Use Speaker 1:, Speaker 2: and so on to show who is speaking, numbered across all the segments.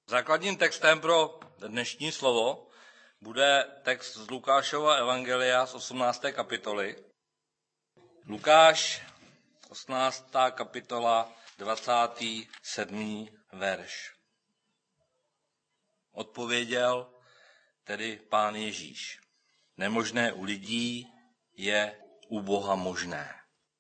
Speaker 1: Základním textem pro dnešní slovo bude text z Lukášova evangelia z 18. kapitoly. Lukáš, 18. kapitola, 27. verš. Odpověděl tedy Pán Ježíš: nemožné u lidí je u Boha možné.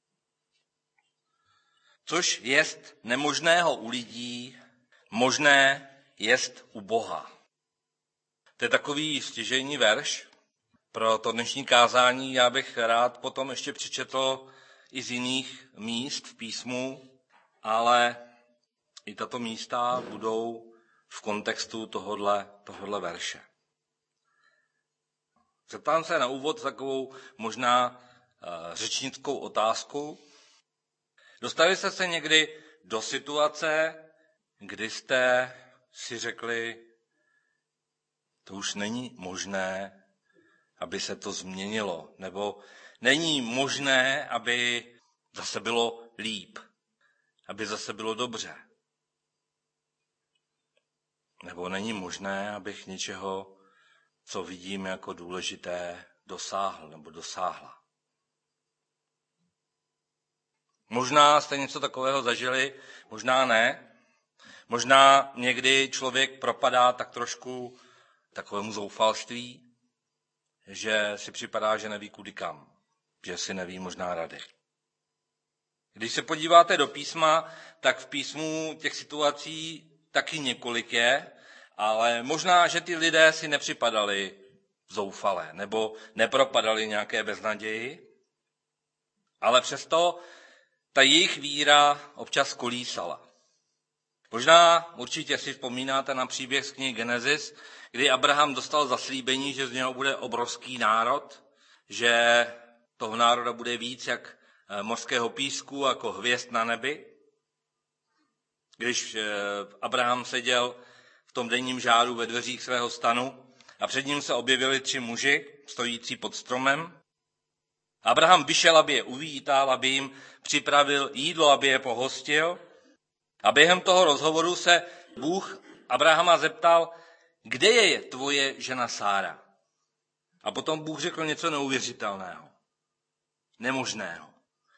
Speaker 1: Což jest nemožného u lidí, možné jest u Boha. To je takový stěžejní verš pro to dnešní kázání. Já bych rád potom ještě přečetl i z jiných míst v písmu, ale i tato místa budou v kontextu tohodle verše. Zeptám se na úvod takovou možná řečnickou otázku. Dostali jste se někdy do situace, kdy jste si řekli, to už není možné, aby se to změnilo, nebo není možné, aby zase bylo líp, aby zase bylo dobře. Nebo není možné, abych něčeho, co vidím jako důležité, dosáhl nebo dosáhla. Možná jste něco takového zažili, možná ne. Možná někdy člověk propadá tak trošku takovému zoufalství, že si připadá, že neví kudy kam, že si neví možná rady. Když se podíváte do písma, tak v písmu těch situací taky několik je, ale možná, že ty lidé si nepřipadali zoufalé nebo nepropadali nějaké beznaději, ale přesto ta jejich víra občas kolísala. Možná určitě si vzpomínáte na příběh z knihy Genesis, kdy Abraham dostal zaslíbení, že z něho bude obrovský národ, že toho národa bude víc jak mořského písku, jako hvězd na nebi. Když Abraham seděl v tom denním žáru ve dveřích svého stanu a před ním se objevili 3 muži, stojící pod stromem. Abraham vyšel, aby je uvítal, aby jim připravil jídlo, aby je pohostil. A během toho rozhovoru se Bůh Abrahama zeptal, kde je tvoje žena Sára? A potom Bůh řekl něco neuvěřitelného, nemožného.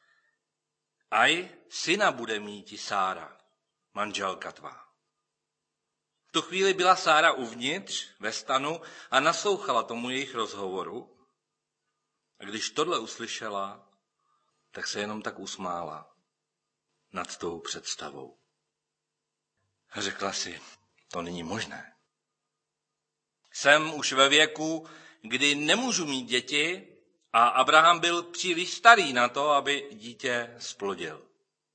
Speaker 1: Aj syna bude mít i Sára, manželka tvá. V tu chvíli byla Sára uvnitř ve stanu a naslouchala tomu jejich rozhovoru. A když tohle uslyšela, tak se jenom tak usmála nad tou představou. A řekla si, to není možné. Jsem už ve věku, kdy nemůžu mít děti a Abraham byl příliš starý na to, aby dítě splodil.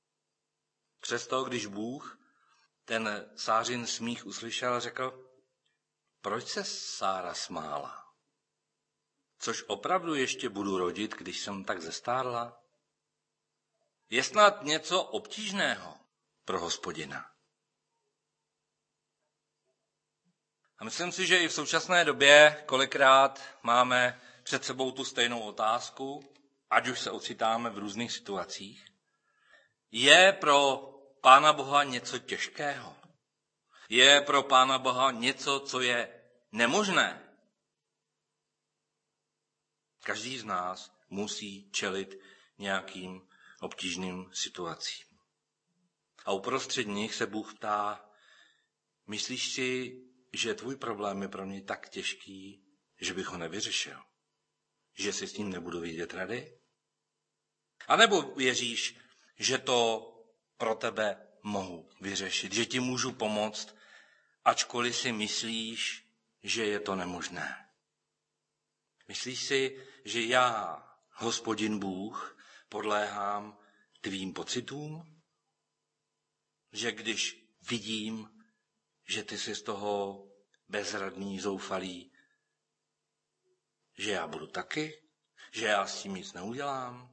Speaker 1: Přesto, když Bůh ten Sářin smích uslyšel, řekl, proč se Sára smála? Což opravdu ještě budu rodit, když jsem tak zestárla? Je snad něco obtížného pro Hospodina. A myslím si, že i v současné době kolikrát máme před sebou tu stejnou otázku, ať už se ocitáme v různých situacích. Je pro Pána Boha něco těžkého? Je pro Pána Boha něco, co je nemožné? Každý z nás musí čelit nějakým obtížným situacím. A uprostřed nich se Bůh ptá, myslíš si, že tvůj problém je pro mě tak těžký, že bych ho nevyřešil? Že si s ním nebudu vědět rady? A nebo věříš, že to pro tebe mohu vyřešit, že ti můžu pomoct, ačkoliv si myslíš, že je to nemožné? Myslíš si, že já, Hospodin Bůh, podléhám tvým pocitům? Že když vidím, že ty jsi z toho bezradný, zoufalý, že já budu taky? Že já s tím nic neudělám?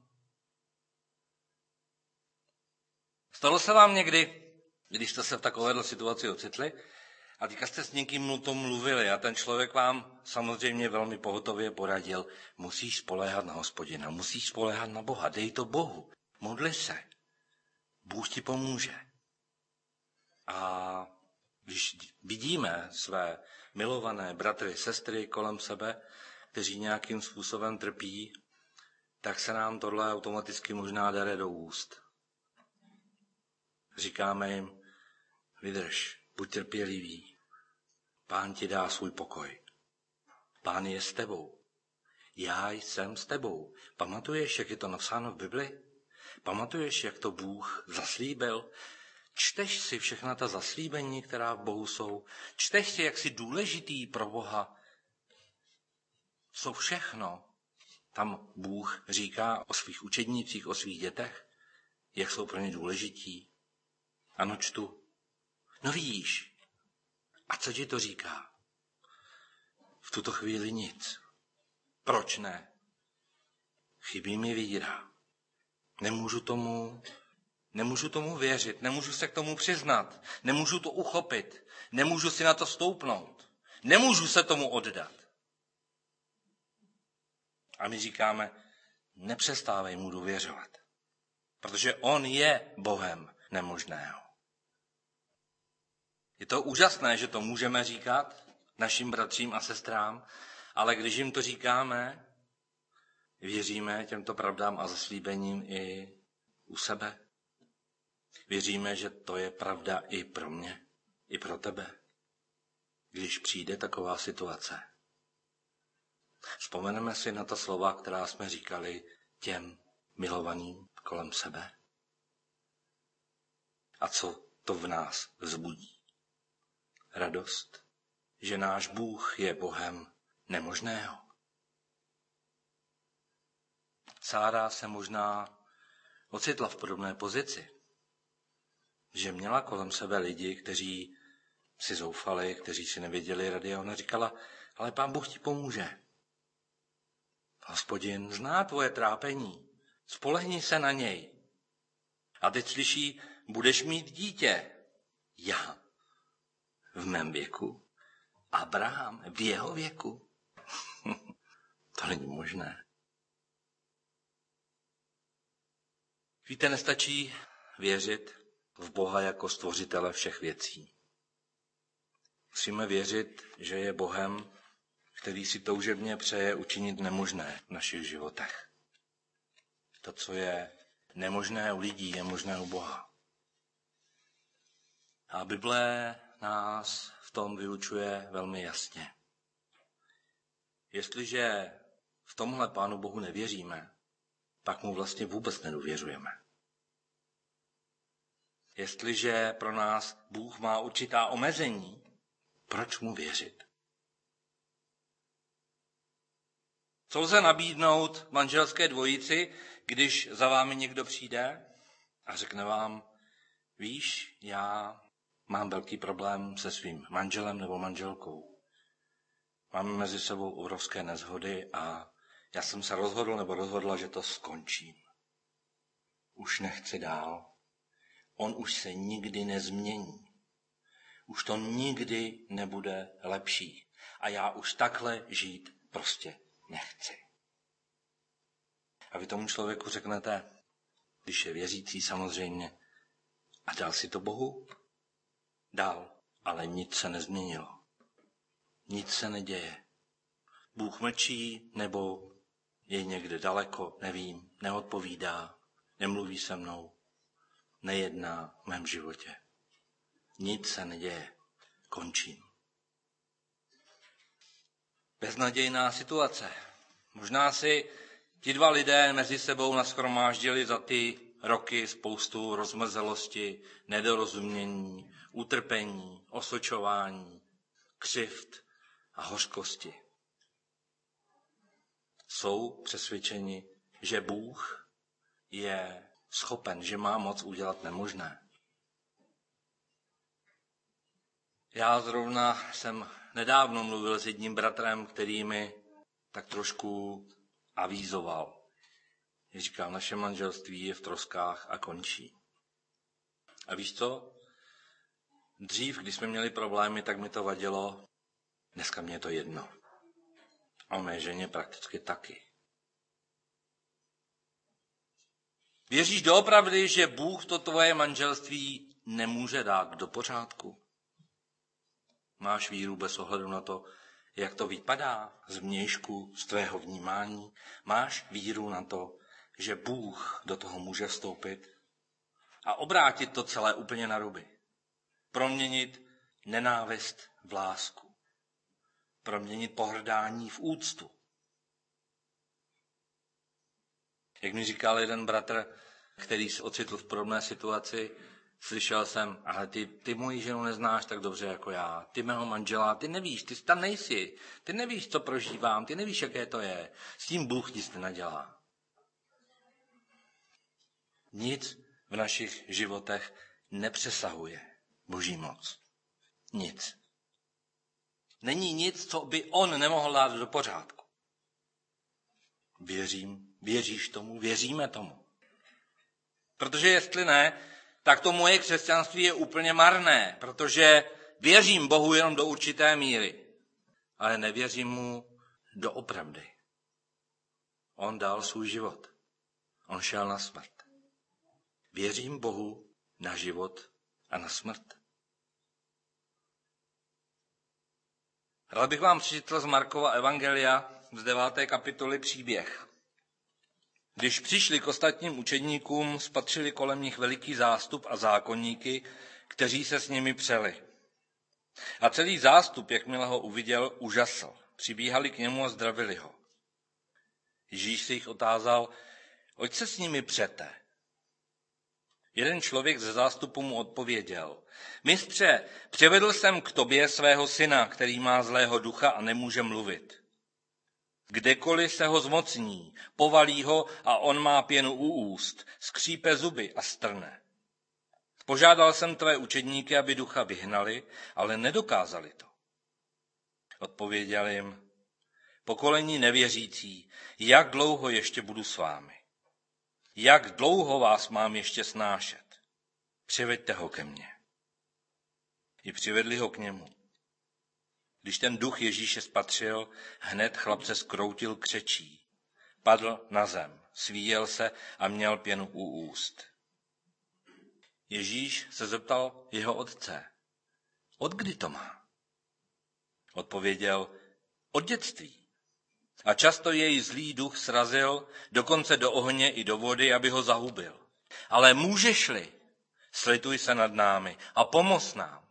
Speaker 1: Stalo se vám někdy, když jste se v takovéhle situaci ocitli a teďka jste s někým o tom mluvili a ten člověk vám samozřejmě velmi pohotově poradil, musíš spoléhat na Hospodina, musíš spoléhat na Boha, dej to Bohu, modli se, Bůh ti pomůže. A Když vidíme své milované bratry, sestry kolem sebe, kteří nějakým způsobem trpí, tak se nám tohle automaticky možná dere do úst. Říkáme jim, vydrž, buď trpělivý, Pán ti dá svůj pokoj. Pán je s tebou. Já jsem s tebou. Pamatuješ, jak je to napsáno v Bibli? Pamatuješ, jak to Bůh zaslíbil? Čteš si všechna ta zaslíbení, která v Bohu jsou? Čteš si, jak jsi důležitý pro Boha? Co všechno tam Bůh říká o svých učednících, o svých dětech? Jak jsou pro ně důležití? Ano, čtu. No vidíš. A co ti to říká? V tuto chvíli nic. Proč ne? Chybí mi víra. Nemůžu tomu věřit, nemůžu se k tomu přiznat, nemůžu to uchopit, nemůžu si na to stoupnout, nemůžu se tomu oddat. A my říkáme, nepřestávej mu důvěřovat, protože on je Bohem nemožného. Je to úžasné, že to můžeme říkat našim bratřím a sestrám, ale když jim to říkáme, věříme těmto pravdám a zaslíbením i u sebe. Věříme, že to je pravda i pro mě, i pro tebe, když přijde taková situace. Vzpomeneme si na ta slova, která jsme říkali těm milovaným kolem sebe. A co to v nás vzbudí? Radost, že náš Bůh je Bohem nemožného. Sára se možná ocitla v podobné pozici, že měla kolem sebe lidi, kteří si zoufali, kteří si nevěděli rady a ona říkala, ale Pán Bůh ti pomůže. Hospodin zná tvoje trápení, spolehni se na něj. A teď slyší, budeš mít dítě. Já v mém věku, Abraham v jeho věku. To není možné. Víte, nestačí věřit v Boha jako stvořitele všech věcí. Musíme věřit, že je Bohem, který si toužebně přeje učinit nemožné v našich životech. To, co je nemožné u lidí, je možné u Boha. A Bible nás v tom vyučuje velmi jasně. Jestliže v tomhle Pánu Bohu nevěříme, pak mu vlastně vůbec nedůvěřujeme. Jestliže pro nás Bůh má určitá omezení, proč mu věřit? Co lze nabídnout manželské dvojici, když za vámi někdo přijde a řekne vám, víš, já mám velký problém se svým manželem nebo manželkou. Máme mezi sebou obrovské neshody a já jsem se rozhodla, že to skončím. Už nechci dál. On už se nikdy nezmění. Už to nikdy nebude lepší. A já už takhle žít prostě nechci. A vy tomu člověku řeknete, když je věřící samozřejmě, a dal si to Bohu? Dal, ale nic se nezměnilo. Nic se neděje. Bůh mlčí, nebo je někde daleko, nevím, neodpovídá, nemluví se mnou, nejedná v mém životě. Nic se neděje. Končím. Beznadějná situace. Možná si ti dva lidé mezi sebou nashromáždili za ty roky spoustu rozmrzelosti, nedorozumění, utrpení, osočování, křivd a hořkosti. Jsou přesvědčeni, že Bůh je schopen, že má moc udělat nemožné. Já zrovna jsem nedávno mluvil s jedním bratrem, který mi tak trošku avízoval. Říkal, naše manželství je v troskách a končí. A víš co? Dřív, když jsme měli problémy, tak mi to vadilo. Dneska mě je to jedno. A mé ženě prakticky taky. Věříš doopravdy, že Bůh to tvoje manželství nemůže dát do pořádku? Máš víru bez ohledu na to, jak to vypadá z vnějšku, z tvého vnímání? Máš víru na to, že Bůh do toho může vstoupit a obrátit to celé úplně na ruby? Proměnit nenávist v lásku. Proměnit pohrdání v úctu. Jak mi říkal jeden bratr, který se ocitl v podobné situaci, slyšel jsem, ale ty moji ženu neznáš tak dobře jako já, ty mého manžela, ty nevíš, ty tam nejsi, ty nevíš, co prožívám, ty nevíš, jaké to je, s tím Bůh nic nenadělá. Nic v našich životech nepřesahuje Boží moc. Nic. Není nic, co by on nemohl dát do pořádku. Věříš tomu, věříme tomu. Protože jestli ne, tak to moje křesťanství je úplně marné, protože věřím Bohu jenom do určité míry, ale nevěřím mu doopravdy. On dal svůj život. On šel na smrt. Věřím Bohu na život a na smrt. Rád bych vám přečetl z Markova evangelia z 9. kapitoly příběh. Když přišli k ostatním učedníkům, spatřili kolem nich veliký zástup a zákonníky, kteří se s nimi přeli. A celý zástup, jakmile ho uviděl, užasl. Přibíhali k němu a zdravili ho. Ježíš se jich otázal, oč se s nimi přete? Jeden člověk ze zástupu mu odpověděl, mistře, přivedl jsem k tobě svého syna, který má zlého ducha a nemůže mluvit. Kdekoliv se ho zmocní, povalí ho a on má pěnu u úst, skřípe zuby a strne. Požádal jsem tvé učedníky, aby ducha vyhnali, ale nedokázali to. Odpověděl jim, pokolení nevěřící, jak dlouho ještě budu s vámi? Jak dlouho vás mám ještě snášet? Přiveďte ho ke mně. I přivedli ho k němu. Když ten duch Ježíše spatřil, hned chlapce zkroutil křečí. Padl na zem, svíjel se a měl pěnu u úst. Ježíš se zeptal jeho otce, od kdy to má? Odpověděl, od dětství. A často jej zlý duch srazil, dokonce do ohně i do vody, aby ho zahubil. Ale můžeš-li, slituj se nad námi a pomoz nám.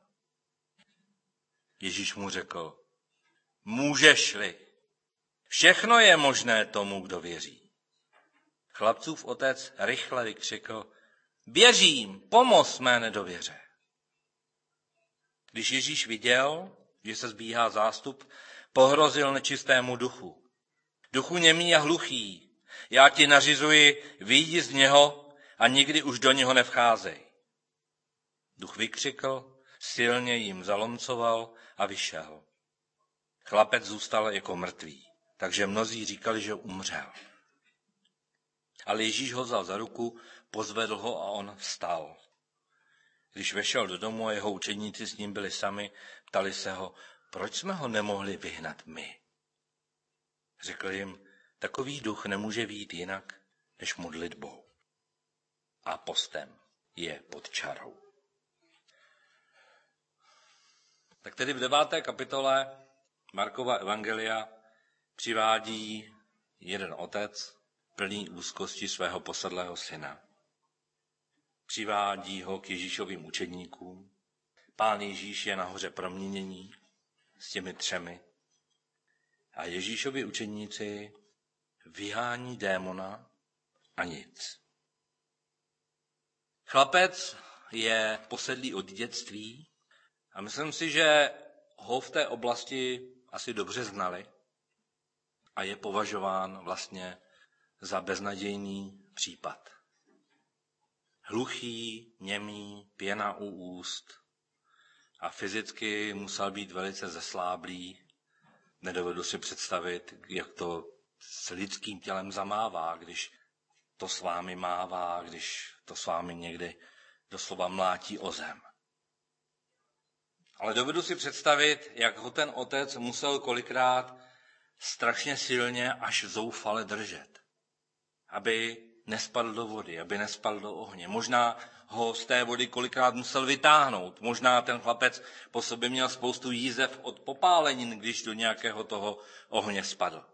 Speaker 1: Ježíš mu řekl, můžeš-li. Všechno je možné tomu, kdo věří. Chlapcův otec rychle vykřikl, věřím, pomoz mé nedověře. Když Ježíš viděl, že se zbíhá zástup, pohrozil nečistému duchu. Duchu němý a hluchý, já ti nařizuji, vyjdi z něho a nikdy už do něho nevcházej. Duch vykřikl, silně jim zalomcoval a vyšel. Chlapec zůstal jako mrtvý, takže mnozí říkali, že umřel. Ale Ježíš ho vzal za ruku, pozvedl ho a on vstal. Když vešel do domu a jeho učedníci s ním byli sami, ptali se ho, proč jsme ho nemohli vyhnat my? Řekl jim, takový duch nemůže vyjít jinak, než modlitbou a postem je pod čarou. Tak tedy v 9. kapitole Markova evangelia přivádí jeden otec plný úzkosti svého posedlého syna. Přivádí ho k Ježíšovým učedníkům. Pán Ježíš je nahoře proměnění s těmi 3. A Ježíšovi učedníci vyhání démona a nic. Chlapec je posedlý od dětství a myslím si, že ho v té oblasti asi dobře znali a je považován vlastně za beznadějný případ. Hluchý, němý, pěna u úst a fyzicky musel být velice zesláblý. Nedovedu si představit, jak to s lidským tělem zamává, když to s vámi mává, když to s vámi někdy doslova mlátí o zem. Ale dovedu si představit, jak ho ten otec musel kolikrát strašně silně až zoufale držet, aby nespadl do vody, aby nespadl do ohně. Možná ho z té vody kolikrát musel vytáhnout. Možná ten chlapec po sobě měl spoustu jízev od popálenin, když do nějakého toho ohně spadl.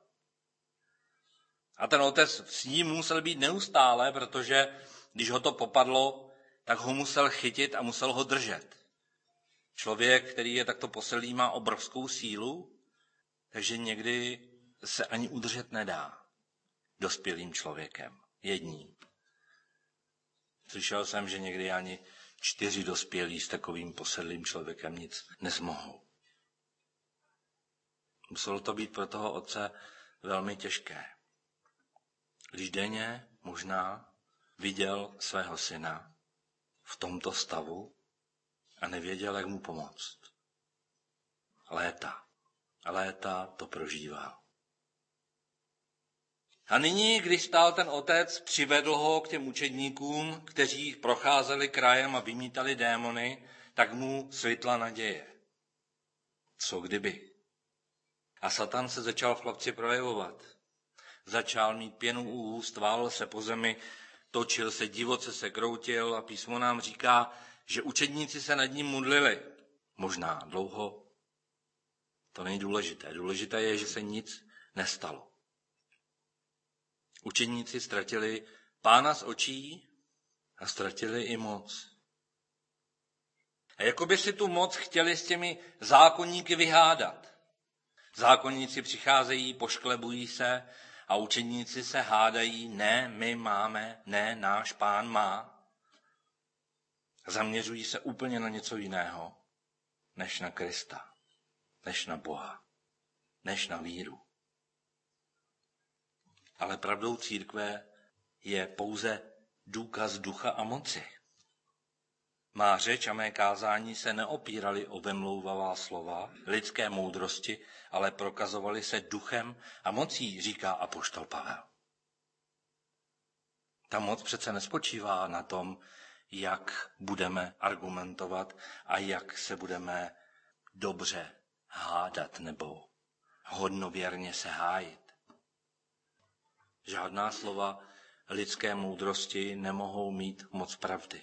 Speaker 1: A ten otec s ním musel být neustále, protože když ho to popadlo, tak ho musel chytit a musel ho držet. Člověk, který je takto posedlý, má obrovskou sílu, takže někdy se ani udržet nedá dospělým člověkem, jedním. Slyšel jsem, že někdy ani 4 dospělí s takovým posedlým člověkem nic nezmohou. Muselo to být pro toho otce velmi těžké. Když denně možná viděl svého syna v tomto stavu a nevěděl, jak mu pomoct. Léta to prožíval. A nyní, když stál ten otec, přivedl ho k těm učedníkům, kteří procházeli krajem a vymítali démony, tak mu svitla naděje. Co kdyby? A Satan se začal v chlapci projevovat. Začal mít pěnu u úst, válel se po zemi, točil se, divoce se kroutil a písmo nám říká, že učedníci se nad ním modlili. Možná dlouho. To není důležité. Důležité je, že se nic nestalo. Učedníci ztratili Pána z očí a ztratili i moc. A jakoby si tu moc chtěli s těmi zákonníky vyhádat. Zákonníci přicházejí, pošklebují se a učedníci se hádají, ne, my máme, ne, náš Pán má. Zaměřují se úplně na něco jiného, než na Krista, než na Boha, než na víru. Ale pravdou církve je pouze důkaz ducha a moci. Má řeč a mé kázání se neopíraly o vemlouvavá slova lidské moudrosti, ale prokazovaly se duchem a mocí, říká apoštol Pavel. Ta moc přece nespočívá na tom, jak budeme argumentovat a jak se budeme dobře hádat nebo hodnověrně se hájit. Žádná slova lidské moudrosti nemohou mít moc pravdy.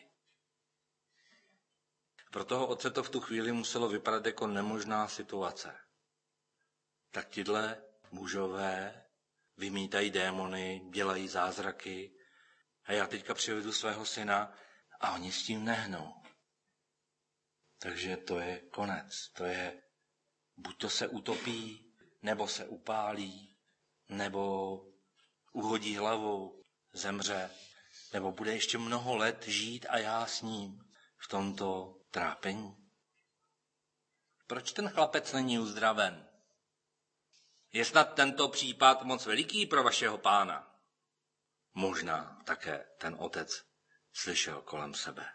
Speaker 1: Pro toho otce to v tu chvíli muselo vypadat jako nemožná situace. Tak tihle mužové vymítají démony, dělají zázraky a já teďka přivedu svého syna a oni s tím nehnou. Takže to je konec. To je, buď to se utopí, nebo se upálí, nebo uhodí hlavou, zemře, nebo bude ještě mnoho let žít a já s ním v tomto trápení. Proč ten chlapec není uzdraven? Je snad tento případ moc veliký pro vašeho Pána? Možná také ten otec slyšel kolem sebe.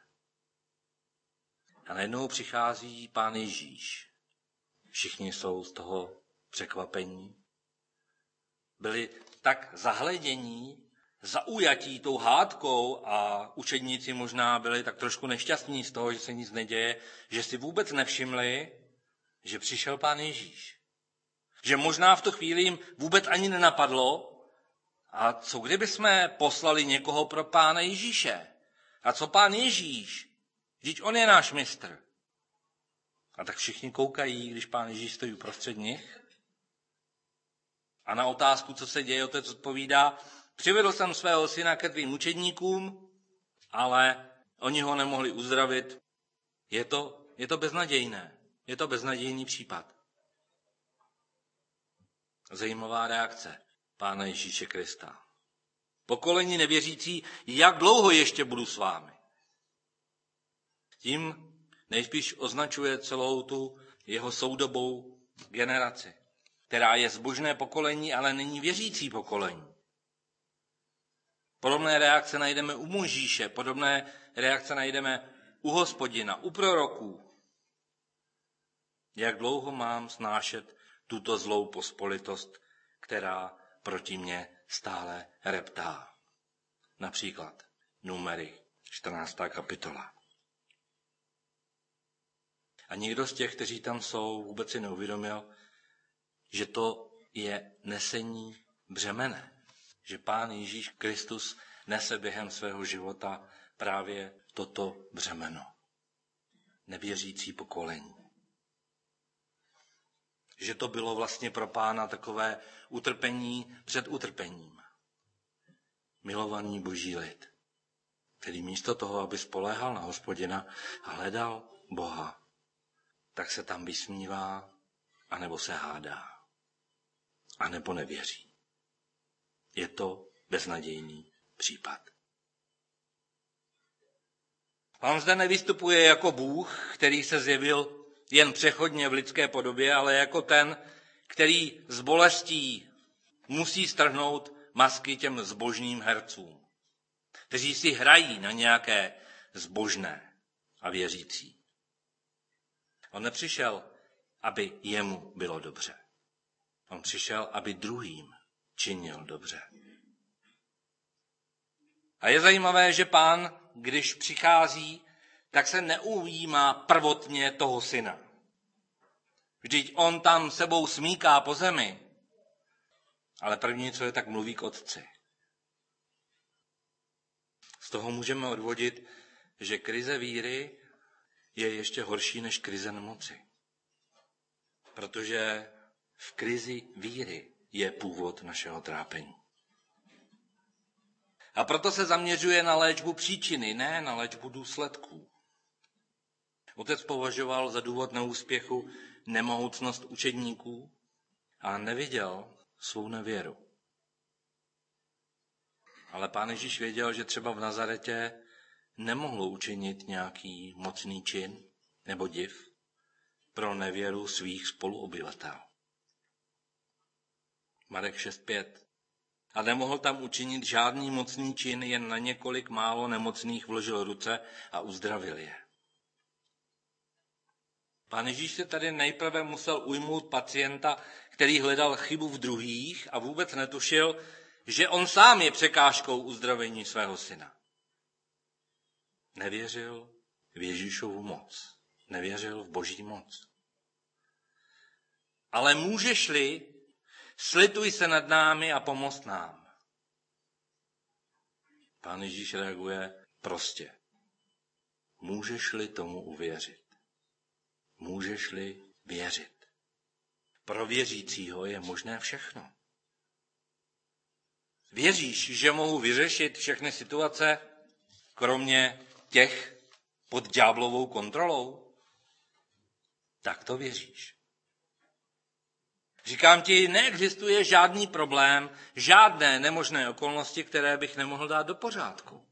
Speaker 1: A najednou přichází Pán Ježíš. Všichni jsou z toho překvapení. Byli tak zahledění, zaujatí tou hádkou a učedníci možná byli tak trošku nešťastní z toho, že se nic neděje, že si vůbec nevšimli, že přišel Pán Ježíš. Že možná v tu chvíli jim vůbec ani nenapadlo, a co kdyby jsme poslali někoho pro Pána Ježíše? A co Pán Ježíš? Vždyť on je náš mistr. A tak všichni koukají, když Pán Ježíš stojí uprostřed nich. A na otázku, co se děje, otec odpovídá, přivedl jsem svého syna ke tvým učedníkům, ale oni ho nemohli uzdravit. Je to beznadějné. Je to beznadějný případ. Zajímavá reakce Pána Ježíše Krista. Pokolení nevěřící, jak dlouho ještě budu s vámi? Tím nejspíš označuje celou tu jeho soudobou generaci, která je zbožné pokolení, ale není věřící pokolení. Podobné reakce najdeme u Mojžíše, podobné reakce najdeme u Hospodina, u proroků. Jak dlouho mám snášet tuto zlou pospolitost, která proti mně stále reptá? Například Numery, 14. kapitola. A někdo z těch, kteří tam jsou, vůbec si neuvědomil, že to je nesení břemene. Že Pán Ježíš Kristus nese během svého života právě toto břemeno. Nevěřící pokolení. Že to bylo vlastně pro Pána takové utrpení před utrpením. Milovaný boží lid, který místo toho, aby spoléhal na Hospodina a hledal Boha, tak se tam vysmívá, anebo se hádá, anebo nevěří. Je to beznadějný případ. Pán zde nevystupuje jako Bůh, který se zjevil jen přechodně v lidské podobě, ale jako ten, který s bolestí musí strhnout masky těm zbožným hercům, kteří si hrají na nějaké zbožné a věřící. On nepřišel, aby jemu bylo dobře. On přišel, aby druhým činil dobře. A je zajímavé, že Pán, když přichází, tak se neujímá prvotně toho syna. Vždyť on tam sebou smíká po zemi, ale první, co je, tak mluví k otci. Z toho můžeme odvodit, že krize víry je ještě horší než krize nemoci. Protože v krizi víry je původ našeho trápení. A proto se zaměřuje na léčbu příčiny, ne na léčbu důsledků. Otec považoval za důvod neúspěchu nemohoucnost učedníků a neviděl svou nevěru. Ale Pán Ježíš věděl, že třeba v Nazaretě nemohlo učinit nějaký mocný čin nebo div pro nevěru svých spoluobyvatel. Marek 6.5. A nemohl tam učinit žádný mocný čin, jen na několik málo nemocných vložil ruce a uzdravil je. Pán Ježíš se tady nejprve musel ujmout pacienta, který hledal chybu v druhých a vůbec netušil, že on sám je překážkou uzdravení svého syna. Nevěřil v Ježíšovu moc. Nevěřil v Boží moc. Ale můžeš-li, slituj se nad námi a pomoz nám. Pán Ježíš reaguje prostě. Můžeš-li tomu uvěřit? Můžeš-li věřit? Pro věřícího je možné všechno. Věříš, že mohu vyřešit všechny situace, kromě těch pod ďáblovou kontrolou? Tak to věříš. Říkám ti, neexistuje žádný problém, žádné nemožné okolnosti, které bych nemohl dát do pořádku.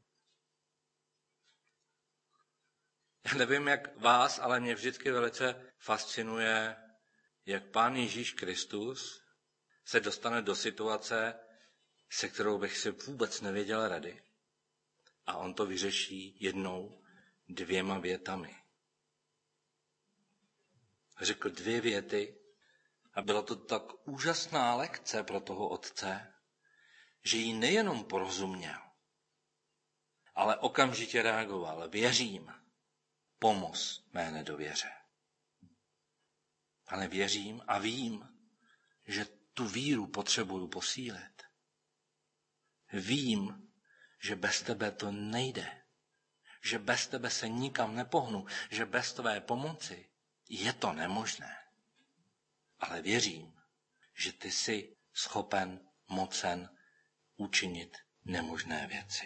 Speaker 1: Já nevím, jak vás, ale mě vždycky velice fascinuje, jak Pán Ježíš Kristus se dostane do situace, se kterou bych si vůbec nevěděl rady. A on to vyřeší jednou, 2 větami. Řekl 2 věty a byla to tak úžasná lekce pro toho otce, že jí nejenom porozuměl, ale okamžitě reagoval. Věřím, pomoz mé nedověře. Pane, věřím a vím, že tu víru potřebuju posílit. Vím, že bez tebe to nejde, že bez tebe se nikam nepohnu, že bez tvé pomoci je to nemožné. Ale věřím, že ty jsi schopen, mocen učinit nemožné věci.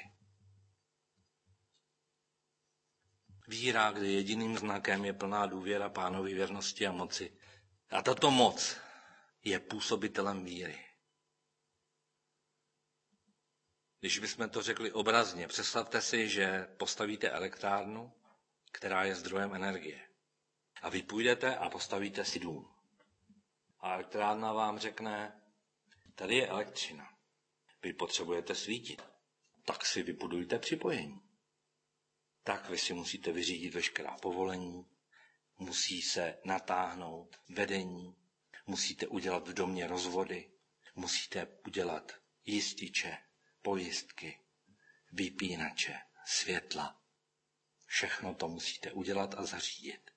Speaker 1: Víra, kde jediným znakem je plná důvěra Pánovi věrnosti a moci. A tato moc je působitelem víry. Když bychom to řekli obrazně, představte si, že postavíte elektrárnu, která je zdrojem energie. A vy půjdete a postavíte si dům. A elektrárna vám řekne, tady je elektřina. Vy potřebujete svítit. Tak si vybudujte připojení. Tak vy si musíte vyřídit veškerá povolení, musí se natáhnout vedení, musíte udělat v domě rozvody, musíte udělat jističe, pojistky, vypínače, světla. Všechno to musíte udělat a zařídit.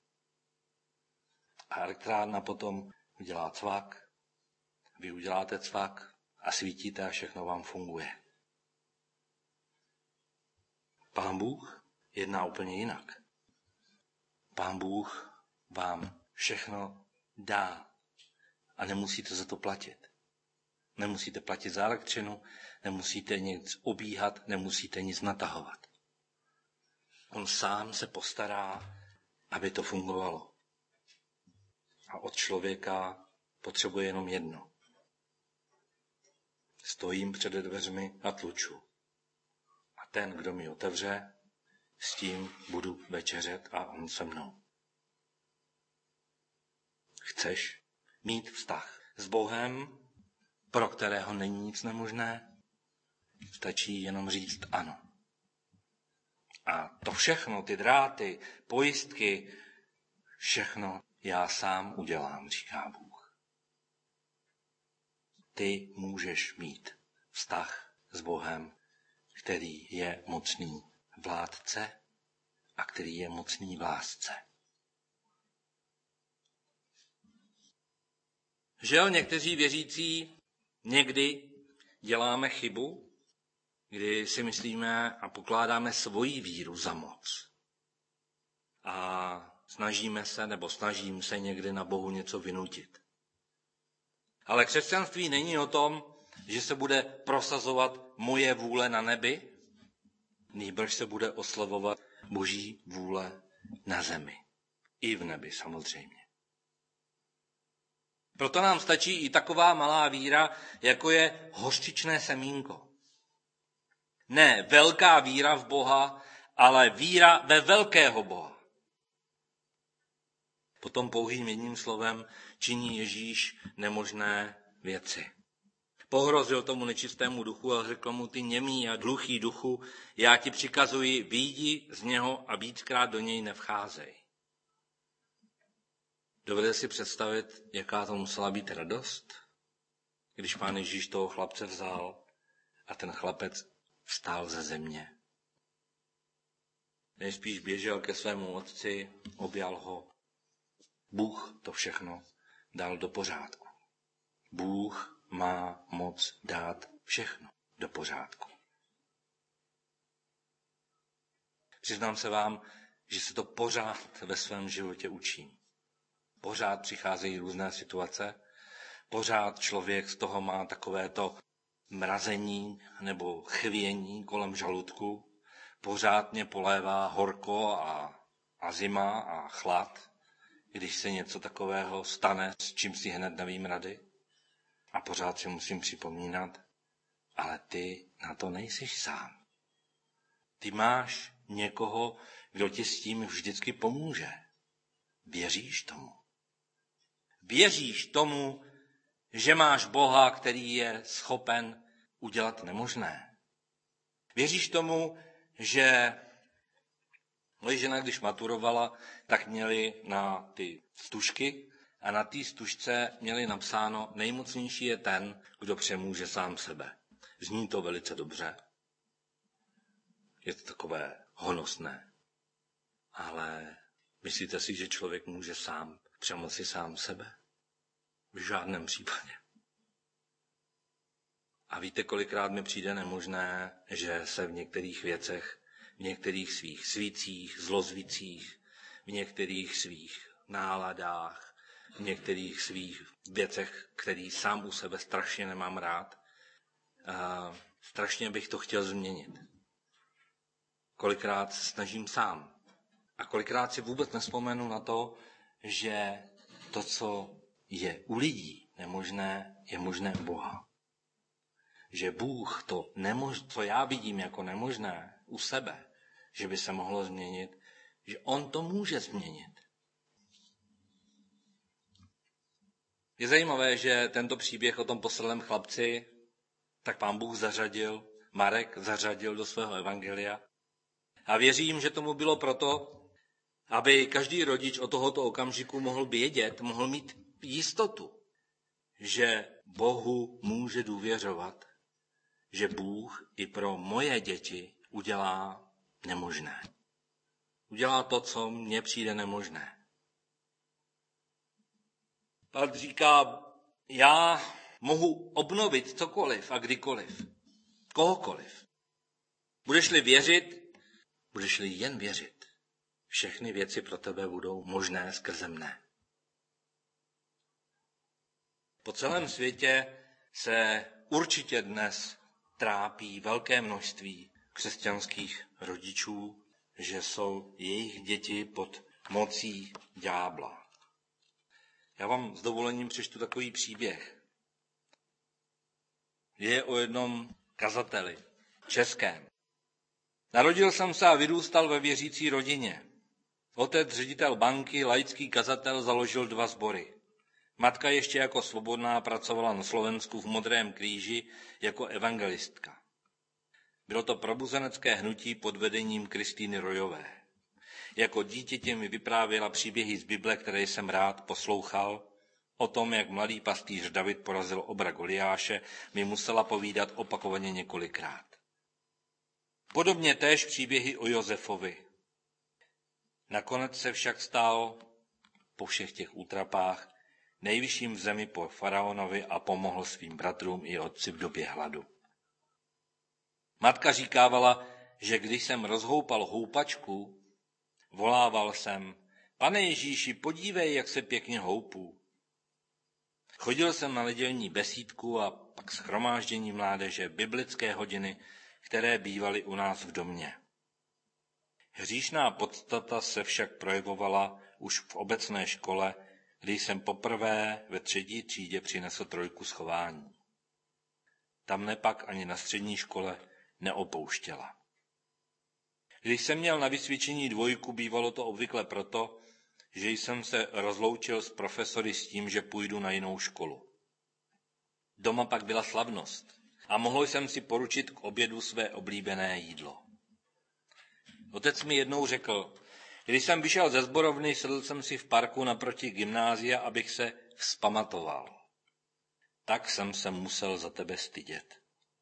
Speaker 1: A elektrárna potom udělá cvak, vy uděláte cvak a svítíte a všechno vám funguje. Pán Bůh jedná úplně jinak. Pán Bůh vám všechno dá a nemusíte za to platit. Nemusíte platit za elektřinu, nemusíte nic obíhat, nemusíte nic natahovat. On sám se postará, aby to fungovalo. A od člověka potřebuje jenom jedno. Stojím před dveřmi a tluču. A ten, kdo mi otevře, s tím budu večeřet a on se mnou. Chceš mít vztah s Bohem, pro kterého není nic nemožné? Stačí jenom říct ano. A to všechno, ty dráty, pojistky, všechno já sám udělám, říká Bůh. Ty můžeš mít vztah s Bohem, který je mocný vládce a který je mocný v lásce. Žel, někteří věřící někdy děláme chybu, kdy si myslíme a pokládáme svoji víru za moc. A snažím se někdy na Bohu něco vynutit. Ale křesťanství není o tom, že se bude prosazovat moje vůle na nebi, nýbrž se bude oslavovat Boží vůle na zemi. I v nebi samozřejmě. Proto nám stačí i taková malá víra, jako je hořčičné semínko. Ne velká víra v Boha, ale víra ve velkého Boha. Potom pouhým jedním slovem činí Ježíš nemožné věci. Pohrozil tomu nečistému duchu a řekl mu: ty němý a hluchý duchu, já ti přikazuji, vyjdi z něho a víckrát do něj nevcházej. Dovede si představit, jaká to musela být radost, když Pán Ježíš toho chlapce vzal a ten chlapec vstál ze země. Nejspíš běžel ke svému otci, objal ho. Bůh to všechno dal do pořádku. Bůh má moc dát všechno do pořádku. Přiznám se vám, že se to pořád ve svém životě učím. Pořád přicházejí různé situace, pořád člověk z toho má takovéto mrazení nebo chvění kolem žaludku, pořád mě polévá horko a zima a chlad, když se něco takového stane, s čím si hned nevím rady. A pořád si musím připomínat, ale ty na to nejsi sám. Ty máš někoho, kdo ti s tím vždycky pomůže. Věříš tomu? Věříš tomu, že máš Boha, který je schopen udělat nemožné? Věříš tomu, že moje žena, když maturovala, tak měli na ty stužky a na té stužce měli napsáno: nejmocnější je ten, kdo přemůže sám sebe. Zní to velice dobře. Je to takové honosné. Ale myslíte si, že člověk může sám přemoci sám sebe? V žádném případě. A víte, kolikrát mi přijde nemožné, že se v některých věcech, v některých svých svicích, zlozvicích, v některých svých náladách, v některých svých věcech, který sám u sebe strašně nemám rád, strašně bych to chtěl změnit. Kolikrát se snažím sám. A kolikrát si vůbec nevzpomenu na to, že to, co je u lidí nemožné, je možné u Boha. Že Bůh to, co já vidím jako nemožné u sebe, že by se mohlo změnit, že on to může změnit. Je zajímavé, že tento příběh o tom posledním chlapci, tak Pán Bůh Marek zařadil do svého evangelia. A věřím, že tomu bylo proto, aby každý rodič od tohoto okamžiku mohl vědět, mohl mít jistotu, že Bohu může důvěřovat, že Bůh i pro moje děti udělá nemožné. Udělá to, co mně přijde nemožné. Pán říká, já mohu obnovit cokoliv a kdykoliv. Kohokoliv. Budeš-li věřit, Budeš-li jen věřit, všechny věci pro tebe budou možné skrze mne. Po celém světě se určitě dnes trápí velké množství křesťanských rodičů, že jsou jejich děti pod mocí ďábla. Já vám s dovolením přečtu takový příběh. Je o jednom kazateli, českém. Narodil jsem se a vyrůstal ve věřící rodině. Otec, ředitel banky, laický kazatel, založil 2 sbory. Matka ještě jako svobodná pracovala na Slovensku v Modrém kříži jako evangelistka. Bylo to probuzenecké hnutí pod vedením Kristýny Rojové. Jako dítěti mi vyprávěla příběhy z Bible, které jsem rád poslouchal. O tom, jak mladý pastýř David porazil obra Goliáše, mi musela povídat opakovaně několikrát. Podobně též příběhy o Josefovi. Nakonec se však stal po všech těch útrapách nejvyšším v zemi po faraonovi a pomohl svým bratrům i otci v době hladu. Matka říkávala, že když jsem rozhoupal houpačku, volával jsem: Pane Ježíši, podívej, jak se pěkně houpu. Chodil jsem na nedělní besídku a pak shromáždění mládeže, biblické hodiny, které bývaly u nás v domě. Hříšná podstata se však projevovala už v obecné škole, kdy jsem poprvé ve 3. třídě přinesl 3 schování. Tam mne pak ani na střední škole neopouštěla. Když jsem měl na vysvědčení 2, bývalo to obvykle proto, že jsem se rozloučil s profesory s tím, že půjdu na jinou školu. Doma pak byla slavnost a mohl jsem si poručit k obědu své oblíbené jídlo. Otec mi jednou řekl: když jsem vyšel ze sborovny, sedl jsem si v parku naproti gymnázia, abych se vzpamatoval. Tak jsem se musel za tebe stydět.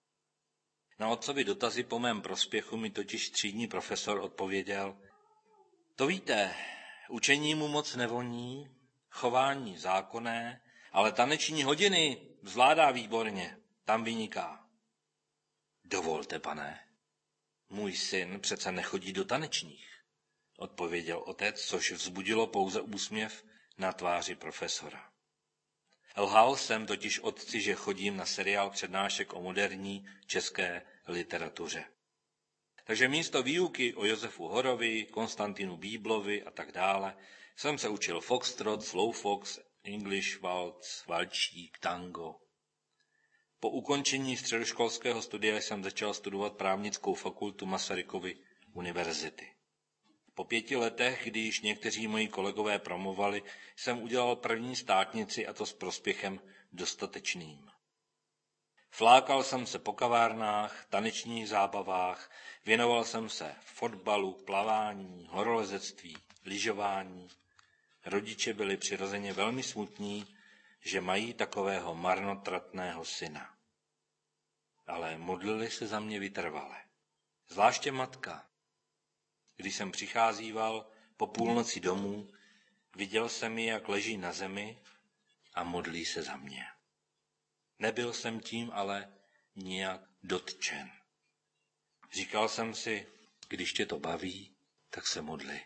Speaker 1: Na otcovi dotazy po mém prospěchu mi totiž třídní profesor odpověděl: to víte, učení mu moc nevoní, chování zákonné, ale taneční hodiny zvládá výborně, tam vyniká. Dovolte, pane, můj syn přece nechodí do tanečních, odpověděl otec, což vzbudilo pouze úsměv na tváři profesora. Lhal jsem totiž otci, že chodím na seriál přednášek o moderní české literatuře. Takže místo výuky o Josefu Horovi, Konstantinu Bíblovi a tak dále jsem se učil foxtrot, slowfox, English waltz, valčík, tango. Po ukončení středoškolského studia jsem začal studovat právnickou fakultu Masarykovy univerzity. Po 5 letech, když někteří moji kolegové promovali, jsem udělal první státnici, a to s prospěchem dostatečným. Flákal jsem se po kavárnách, tanečních zábavách, věnoval jsem se fotbalu, plavání, horolezectví, lyžování. Rodiče byli přirozeně velmi smutní, že mají takového marnotratného syna. Ale modlili se za mě vytrvale. Zvláště matka. Když jsem přicházíval po půlnoci domů, viděl jsem ji, jak leží na zemi a modlí se za mě. Nebyl jsem tím ale nijak dotčen. Říkal jsem si, když tě to baví, tak se modli.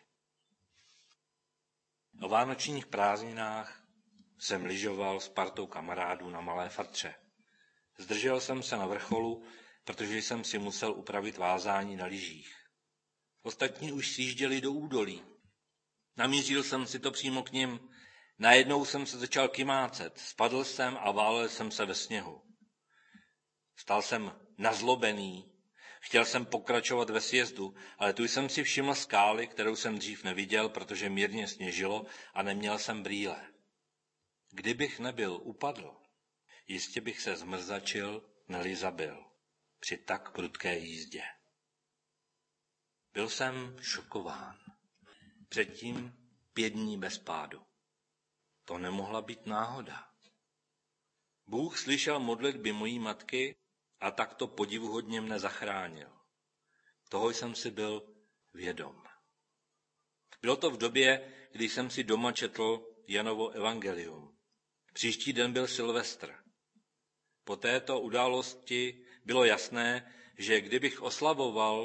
Speaker 1: O vánočních prázdninách jsem lyžoval s partou kamarádů na Malé Fatře. Zdržel jsem se na vrcholu, protože jsem si musel upravit vázání na lyžích. Ostatní už sjížděli do údolí. Namířil jsem si to přímo k nim. Najednou jsem se začal kymácet. Spadl jsem a válel jsem se ve sněhu. Stal jsem nazlobený. Chtěl jsem pokračovat ve sjezdu, ale tu jsem si všiml skály, kterou jsem dřív neviděl, protože mírně sněžilo a neměl jsem brýle. Kdybych nebyl upadl, jistě bych se zmrzačil, ne-li zabil při tak prudké jízdě. Byl jsem šokován. Předtím 5 dní bez pádu. To nemohla být náhoda. Bůh slyšel modlitby mojí matky a takto podivuhodně mne zachránil. Toho jsem si byl vědom. Bylo to v době, kdy jsem si doma četl Janovo evangelium. Příští den byl Silvestr. Po této události bylo jasné, že kdybych oslavoval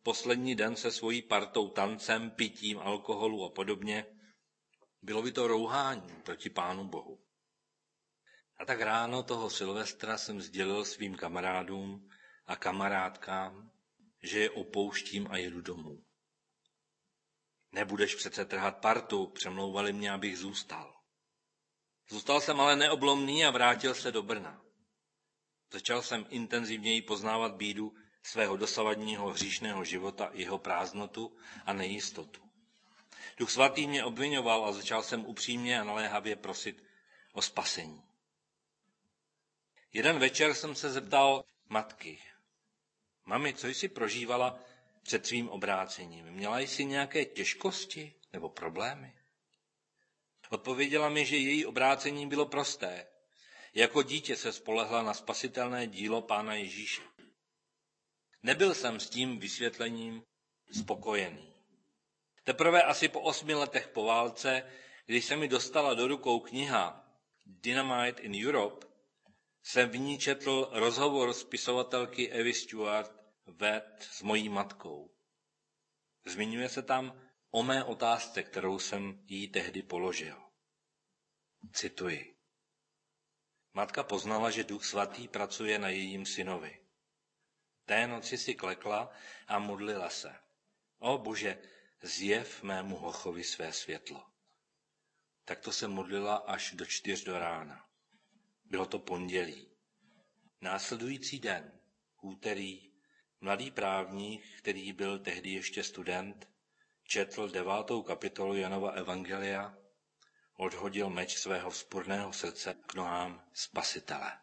Speaker 1: poslední den se svojí partou tancem, pitím, alkoholu a podobně, bylo by to rouhání proti Pánu Bohu. A tak ráno toho Silvestra jsem sdělil svým kamarádům a kamarádkám, že je opouštím a jedu domů. Nebudeš přece trhat partu, přemlouvali mě, abych zůstal. Zůstal jsem ale neoblomný a vrátil se do Brna. Začal jsem intenzivněji poznávat bídu svého dosavadního hříšného života, jeho prázdnotu a nejistotu. Duch svatý mě obvinoval a začal jsem upřímně a naléhavě prosit o spasení. Jeden večer jsem se zeptal matky: Mami, co jsi prožívala před svým obrácením? Měla jsi nějaké těžkosti nebo problémy? Odpověděla mi, že její obrácení bylo prosté. Jako dítě se spolehla na spasitelné dílo Pána Ježíše. Nebyl jsem s tím vysvětlením spokojený. Teprve asi po 8 letech po válce, když se mi dostala do rukou kniha Dynamite in Europe, jsem v ní četl rozhovor spisovatelky Evy Stewart Webb s mojí matkou. Zmiňuje se tam o mé otázce, kterou jsem jí tehdy položil. Cituji. Matka poznala, že Duch svatý pracuje na jejím synovi. Té noci si klekla a modlila se. O Bože, zjev mému hochovi své světlo. Takto se modlila až do 4 do rána. Bylo to pondělí. Následující den, úterý, mladý právník, který byl tehdy ještě student, četl 9. kapitolu Janova evangelia, odhodil meč svého vzpurného srdce k nohám Spasitele.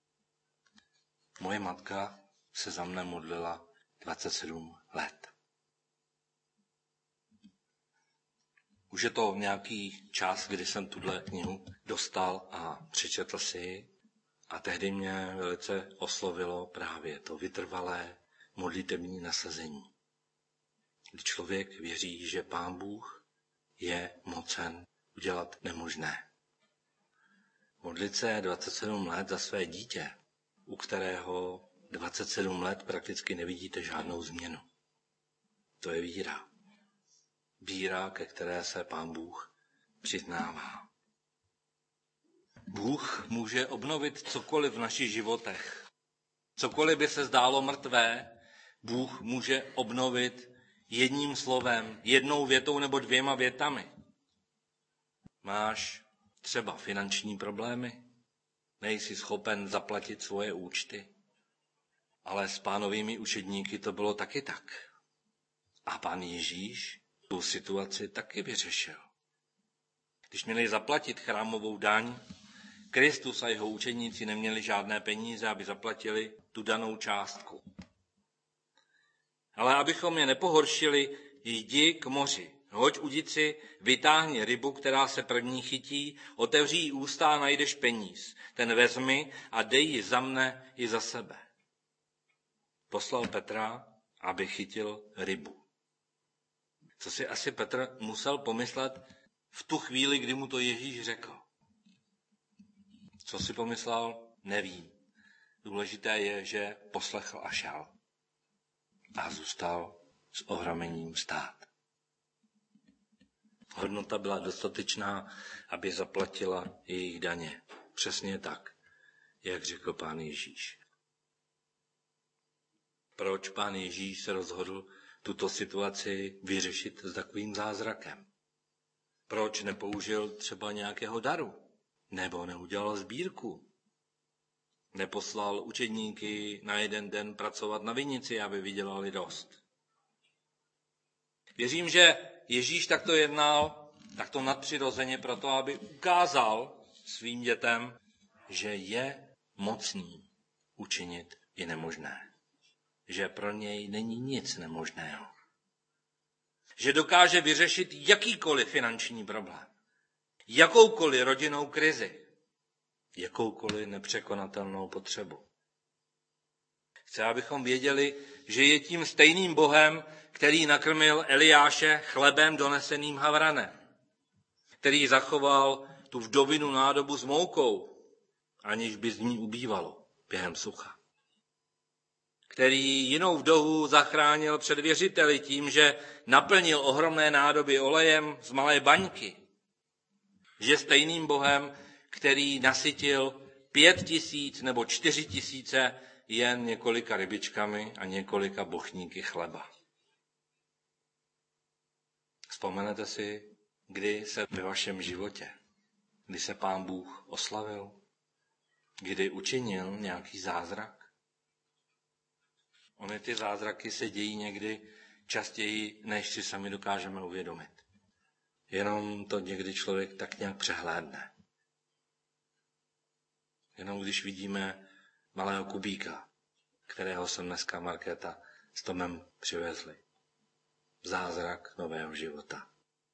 Speaker 1: Moje matka se za mne modlila 27 let. Už je to nějaký čas, kdy jsem tuhle knihu dostal a přečetl si ji. A tehdy mě velice oslovilo právě to vytrvalé modlitební nasazení. Kdy člověk věří, že Pán Bůh je mocen udělat nemožné. Modlit se 27 let za své dítě, u kterého 27 let prakticky nevidíte žádnou změnu. To je víra. Víra, ke které se Pán Bůh přiznává. Bůh může obnovit cokoliv v našich životech. Cokoliv by se zdálo mrtvé, Bůh může obnovit jedním slovem, jednou větou nebo 2 větami. Máš třeba finanční problémy, nejsi schopen zaplatit svoje účty, ale s Pánovými učedníky to bylo taky tak. A Pán Ježíš tu situaci taky vyřešil. Když měli zaplatit chrámovou daň, Kristus a jeho učedníci neměli žádné peníze, aby zaplatili tu danou částku. Ale abychom je nepohoršili, jdi k moři. Hoď udici, vytáhni rybu, která se první chytí, otevří jí ústa a najdeš peníz. Ten vezmi a dej ji za mne i za sebe. Poslal Petra, aby chytil rybu. Co si asi Petr musel pomyslet v tu chvíli, kdy mu to Ježíš řekl? Co si pomyslel, nevím. Důležité je, že poslechl a šel. A zůstal s ohromením stát. Hodnota byla dostatečná, aby zaplatila jejich daně. Přesně tak, jak řekl Pán Ježíš. Proč Pán Ježíš se rozhodl tuto situaci vyřešit s takovým zázrakem? Proč nepoužil třeba nějakého daru? Nebo neudělal sbírku? Neposlal učedníky na 1 den pracovat na vinici, aby vydělali dost? Věřím, že Ježíš takto jednal, takto nadpřirozeně proto, aby ukázal svým dětem, že je mocný učinit i nemožné. Že pro něj není nic nemožného. Že dokáže vyřešit jakýkoliv finanční problém, jakoukoliv rodinnou krizi, jakoukoliv nepřekonatelnou potřebu. Chce, abychom věděli, že je tím stejným Bohem, který nakrmil Eliáše chlebem doneseným Havranem, který zachoval tu vdovinu nádobu s moukou, aniž by z ní ubývalo během sucha. který jinou vdovu zachránil před věřiteli tím, že naplnil ohromné nádoby olejem z malé baňky, že stejným Bohem, který nasytil 5 000 nebo 4 000 jen několika rybičkami a několika bochníky chleba. Vzpomenete si, kdy se ve vašem životě, kdy se Pán Bůh oslavil, kdy učinil nějaký zázrak? Ony ty zázraky se dějí někdy častěji, než si sami dokážeme uvědomit. Jenom to někdy člověk tak nějak přehlédne. Jenom když vidíme malého Kubíka, kterého jsem dneska Markéta s Tomem přivezli. Zázrak nového života.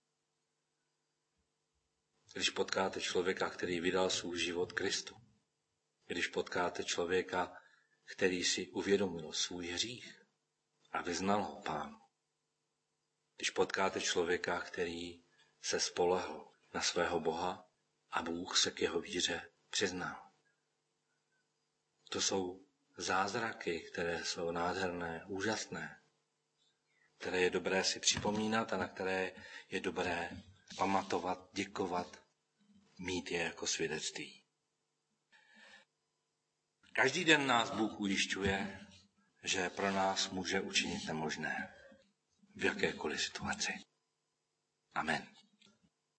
Speaker 1: Když potkáte člověka, který vydal svůj život Kristu. Když potkáte člověka, který si uvědomil svůj hřích a vyznal ho Pánu. Když potkáte člověka, který se spolehl na svého Boha a Bůh se k jeho víře přiznal. To jsou zázraky, které jsou nádherné, úžasné, které je dobré si připomínat a na které je dobré pamatovat, děkovat, mít je jako svědectví. Každý den nás Bůh ujišťuje, že pro nás může učinit nemožné v jakékoliv situaci. Amen.